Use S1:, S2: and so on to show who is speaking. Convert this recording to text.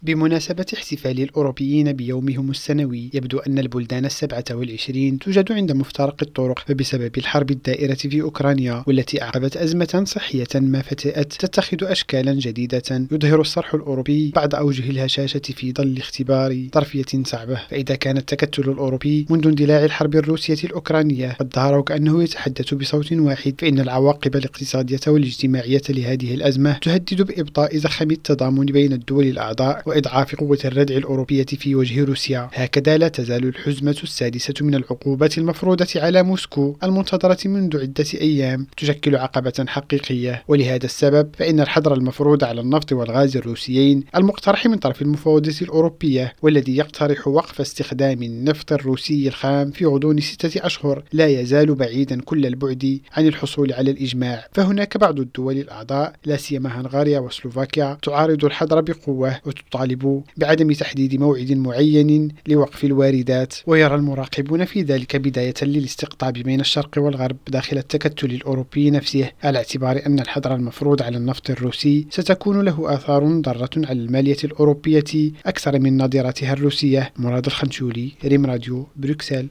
S1: بمناسبة احتفال الأوروبيين بيومهم السنوي، يبدو أن البلدان 27 توجد عند مفترق الطرق، فبسبب الحرب الدائرة في أوكرانيا والتي أعقبت أزمة صحية ما فتأت تتخذ أشكالا جديدة، يظهر الصرح الأوروبي بعض أوجه الهشاشة في ظل اختبار طرفية صعبة. فإذا كان التكتل الأوروبي منذ اندلاع الحرب الروسية الأوكرانية قد ظهر وكأنه يتحدث بصوت واحد، فإن العواقب الاقتصادية والاجتماعية لهذه الأزمة تهدد بإبطاء زخم التضامن بين الدول الأعضاء وإضعاف قوة الردع الأوروبية في وجه روسيا. هكذا لا تزال الحزمة السادسة من العقوبات المفروضة على موسكو المنتظرة منذ عدة أيام تشكل عقبة حقيقية، ولهذا السبب فإن الحظر المفروض على النفط والغاز الروسيين المقترح من طرف المفوضية الأوروبية، والذي يقترح وقف استخدام النفط الروسي الخام في غضون 6 أشهر، لا يزال بعيدا كل البعد عن الحصول على الإجماع. فهناك بعض الدول الأعضاء لا سيما هنغاريا وسلوفاكيا تعارض الحظر بقوة وتطالب بعدم تحديد موعد معين لوقف الواردات، ويرى المراقبون في ذلك بداية للاستقطاب بين الشرق والغرب داخل التكتل الأوروبي نفسه، على اعتبار أن الحظر المفروض على النفط الروسي ستكون له آثار ضارة على المالية الأوروبية أكثر من نظيرتها الروسية. مراد الخنشولي، ريم راديو، بروكسل.